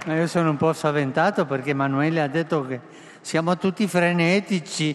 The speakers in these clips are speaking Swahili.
Ma io sono un po' spaventato perché Emanuele ha detto che siamo tutti frenetici.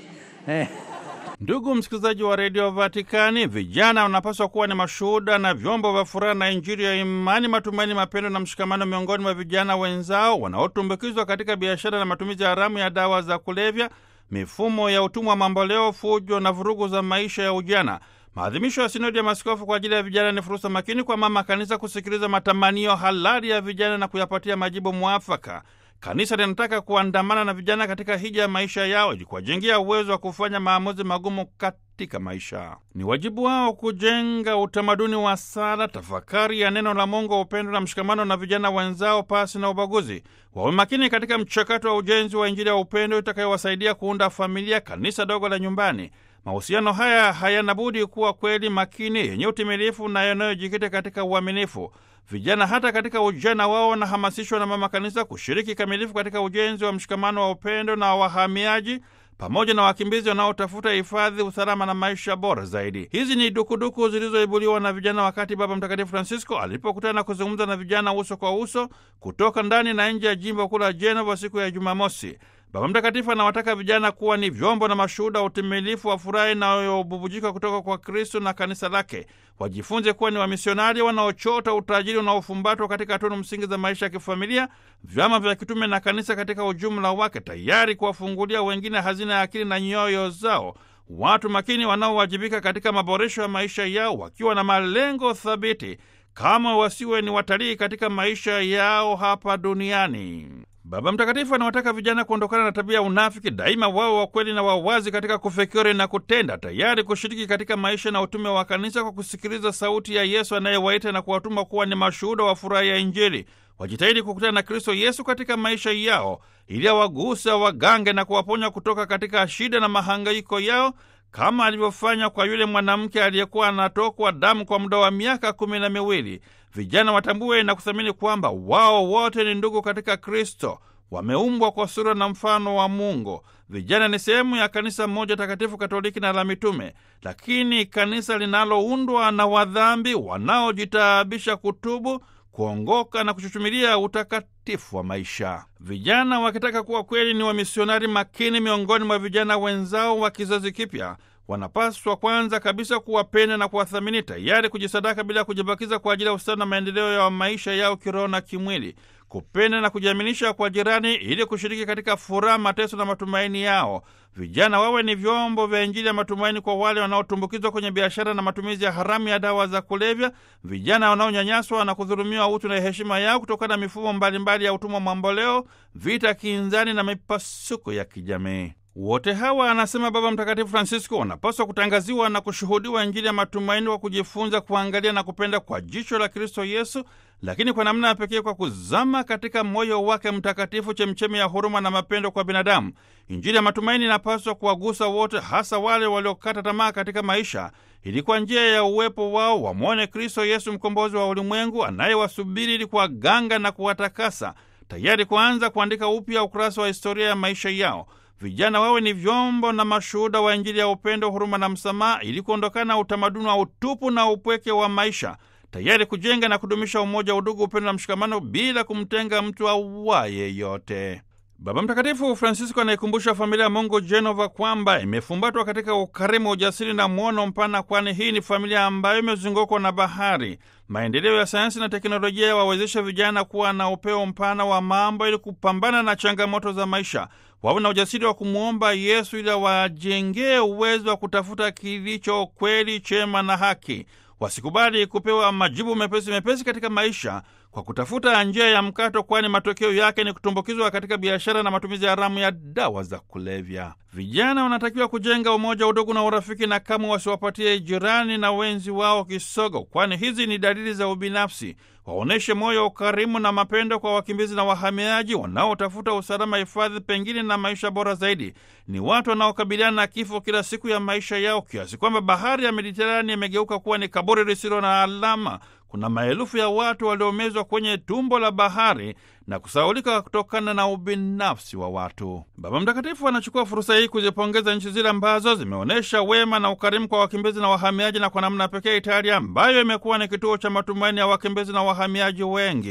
Ndugu msikilizaji wa redio Vatikani, vijana wanapaswa kuwa ni mashuhuda na vyombo vya furaha na Injili ya imani, matumaini, mapendo na mshikamano miongoni mwa vijana wenzao wanaotumbukizwa katika biashara na matumizi haramu ya dawa za kulevya, mifumo ya utumwa mamboleo, fujo na vurugu za maisha ya ujana. Maadhimisho ya Sinodi ya Maaskofu kwa ajili ya vijana ni fursa makini kwa Mama Kanisa kusikiliza matamanio halali ya vijana na kuyapatia majibu mwafaka. Kanisa linataka kuandamana na vijana katika hija ya maisha yao ili kuwajengia uwezo wa kufanya maamuzi magumu katika maisha. Ni wajibu wao kujenga utamaduni wa sala, tafakari ya neno la Mungu, upendo na mshikamano na vijana wenzao pasi na ubaguzi. Wawe makini katika mchakato wa ujenzi wa Injili ya upendo itakayowasaidia kuunda familia, kanisa dogo la nyumbani. Mahusiano haya hayana budi kuwa kweli, makini, yenye utimilifu na yanayojikita katika uaminifu. Vijana hata katika ujana wao wanahamasishwa na Mama Kanisa kushiriki kamilifu katika ujenzi wa mshikamano wa upendo na wahamiaji pamoja na wakimbizi wanaotafuta hifadhi, usalama na maisha bora zaidi. Hizi ni dukuduku zilizoibuliwa na vijana wakati Baba Mtakatifu Francisco alipokutana na kuzungumza na vijana uso kwa uso kutoka ndani na nje ya jimbo kuu la Genova siku ya Jumamosi. Baba Mtakatifu anawataka vijana kuwa ni vyombo na mashuhuda utimilifu wa furaha inayobubujika kutoka kwa Kristo na kanisa lake. Wajifunze kuwa ni wamisionari wanaochota utajiri unaofumbatwa katika tunu msingi za maisha ya kifamilia, vyama vya kitume na kanisa katika ujumla wake, tayari kuwafungulia wengine hazina ya akili na nyoyo zao, watu makini wanaowajibika katika maboresho ya maisha yao, wakiwa na malengo thabiti, kama wasiwe ni watalii katika maisha yao hapa duniani. Baba Mtakatifu anawataka vijana kuondokana na tabia ya unafiki, daima wao wakweli na wawazi katika kufikiri na kutenda, tayari kushiriki katika maisha na utume wa kanisa kwa kusikiliza sauti ya Yesu anayewaita na kuwatuma kuwa ni mashuhuda wa furaha ya Injili. Wajitahidi kukutana na Kristo Yesu katika maisha yao ili awaguse, wagange na kuwaponya kutoka katika shida na mahangaiko yao, kama alivyofanya kwa yule mwanamke aliyekuwa anatokwa damu kwa muda wa miaka 12. Vijana watambue na kuthamini kwamba wao wote ni ndugu katika Kristo, wameumbwa kwa sura na mfano wa Mungu. Vijana ni sehemu ya kanisa moja takatifu, Katoliki na la mitume, lakini kanisa linaloundwa na wadhambi wanaojitaabisha kutubu, kuongoka na kuchuchumilia utakatifu wa maisha. Vijana wakitaka kuwa kweli ni wamisionari makini miongoni mwa vijana wenzao wa kizazi kipya, wanapaswa kwanza kabisa kuwapenda na kuwathamini, tayari kujisadaka bila kujibakiza kwa ajili ya ustawi na maendeleo ya maisha yao kiroho na kimwili, kupenda na kujiaminisha kwa jirani ili kushiriki katika furaha, mateso na matumaini yao. Vijana wawe ni vyombo vya Injili ya matumaini kwa wale wanaotumbukizwa kwenye biashara na matumizi ya haramu ya dawa za kulevya, vijana wanaonyanyaswa na kudhulumiwa utu na heshima yao kutokana na mifumo mbalimbali ya utumwa mamboleo, vita kinzani na mipasuko ya kijamii. Wote hawa, anasema Baba Mtakatifu Francisco, wanapaswa kutangaziwa na kushuhudiwa Injili ya matumaini kwa kujifunza kuangalia na kupenda kwa jicho la Kristo Yesu, lakini kwa namna ya pekee kwa kuzama katika moyo wake mtakatifu, chemchemi ya huruma na mapendo kwa binadamu. Injili ya matumaini inapaswa kuwagusa wote, hasa wale waliokata tamaa katika maisha, ili kwa njia ya uwepo wao wamwone Kristo Yesu, mkombozi wa ulimwengu, anayewasubiri ili kuwaganga na kuwatakasa, tayari kuanza kuandika upya ukurasa wa historia ya maisha yao. Vijana wawe ni vyombo na mashuhuda wa Injili ya upendo, huruma na msamaha, ili kuondokana na utamaduni wa utupu na upweke wa maisha, tayari kujenga na kudumisha umoja, udugu, upendo na mshikamano bila kumtenga mtu awaye yote. Baba Mtakatifu Francisco anaikumbusha familia ya Mungu Genova kwamba imefumbatwa katika ukarimu, ujasiri na mwono mpana, kwani hii ni familia ambayo imezungukwa na bahari. Maendeleo ya sayansi na teknolojia wawezesha vijana kuwa na upeo mpana wa mambo ili kupambana na changamoto za maisha. Wawe na ujasiri wa kumwomba Yesu ili wajengee uwezo wa kutafuta kilicho kweli, chema na haki. Wasikubali kupewa majibu mepesi katika maisha kwa kutafuta njia ya mkato, kwani matokeo yake ni kutumbukizwa katika biashara na matumizi haramu ya dawa za kulevya. Vijana wanatakiwa kujenga umoja, udugu na urafiki, na kama wasiwapatie jirani na wenzi wao kisogo, kwani hizi ni dalili za ubinafsi. Waoneshe moyo, ukarimu na mapendo kwa wakimbizi na wahamiaji wanaotafuta usalama, hifadhi, pengine na maisha bora zaidi. Ni watu wanaokabiliana na kifo kila siku ya maisha yao, kiasi kwamba bahari ya Mediterania imegeuka kuwa ni kaburi lisilo na alama. Kuna maelfu ya watu waliomezwa kwenye tumbo la bahari na kusahaulika kutokana na ubinafsi wa watu. Baba Mtakatifu anachukua fursa hii kuzipongeza nchi zile ambazo zimeonyesha wema na ukarimu kwa wakimbizi na wahamiaji, na kwa namna pekee Italia ambayo imekuwa ni kituo cha matumaini ya wakimbizi na wahamiaji wengi.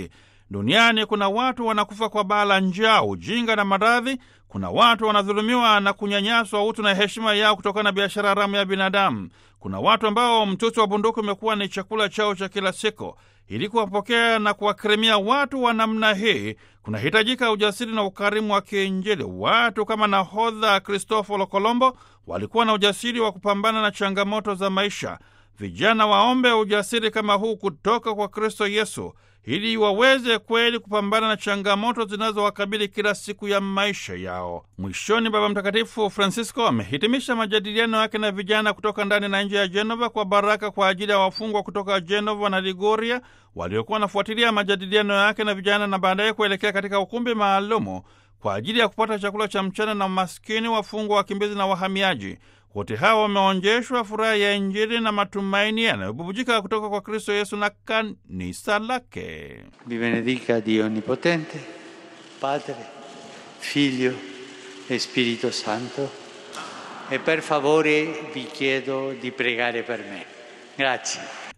Duniani kuna watu wanakufa kwa baa la njaa, ujinga na maradhi. Kuna watu wanadhulumiwa na kunyanyaswa utu na heshima yao kutokana na biashara haramu ya binadamu. Kuna watu ambao mtutu wa bunduki umekuwa ni chakula chao cha kila siku. Ili kuwapokea na kuwakirimia watu wa namna hii, kunahitajika ujasiri na ukarimu wa kiinjili. Watu kama nahodha Kristoforo Kolombo walikuwa na ujasiri wa kupambana na changamoto za maisha. Vijana waombe ujasiri kama huu kutoka kwa Kristo Yesu, ili waweze kweli kupambana na changamoto zinazowakabili kila siku ya maisha yao. Mwishoni, Baba Mtakatifu Francisco amehitimisha majadiliano yake na vijana kutoka ndani na nje ya Genova kwa baraka kwa ajili ya wafungwa kutoka Genova na Liguria waliokuwa wanafuatilia majadiliano yake na vijana, na baadaye kuelekea katika ukumbi maalumu kwa ajili ya kupata chakula cha mchana na maskini, wafungwa, wakimbizi na wahamiaji. Wote hawa wameonjeshwa furaha ya Injili na matumaini yanayobubujika kutoka kwa Kristo Yesu na kanisa lake. Vi benedica Dio Onnipotente, Padre, Figlio e Spirito Santo. E per favore vi chiedo di pregare per me. Grazie.